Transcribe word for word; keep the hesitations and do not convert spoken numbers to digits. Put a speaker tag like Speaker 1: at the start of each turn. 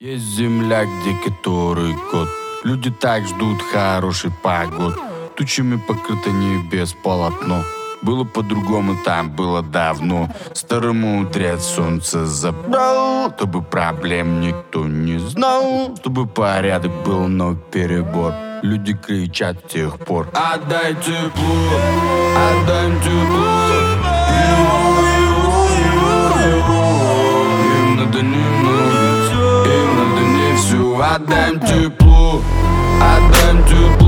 Speaker 1: Есть земля, где который год люди так ждут хороший погод. Тучами покрыто небес полотно. Было по-другому, там было давно. Старый мудрец солнце забрал, чтобы проблем никто не знал, чтобы порядок был, но перебор. Люди кричат с тех пор: отдай тепло, отдай тепло. Им надо немного, им надо не все. Отдай тепло, отдай тепло.